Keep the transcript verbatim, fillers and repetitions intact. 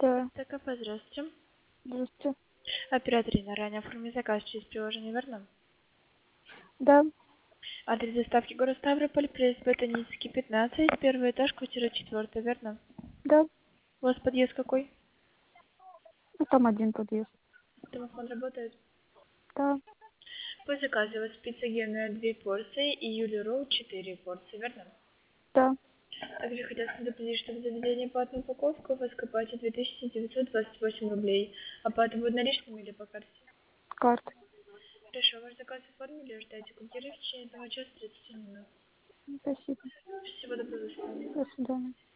Да. ТКП, здравствуйте. Здравствуйте. Оператор Инна, ранее оформили заказ через приложение, верно? Да. Адрес доставки город Ставрополь, пресс Ботанический, пятнадцать, первый этаж, квартира четвертая, верно? Да. У вас подъезд какой? Ну, там один подъезд. Домофон работает? Да. По заказу у вас пицца Гена две порции и Юли Роу четыре порции, верно? Да. Также хотел предупредить, что в заведении по одну упаковку вы скопаете две тысячи девятьсот двадцать восемь рублей. Оплата будет наличными или по карте? Карта. Хорошо, ваш заказ оформили, ждайте курьера в течение одного часа тридцати минут. Спасибо. Всего доброго, до свидания. До свидания.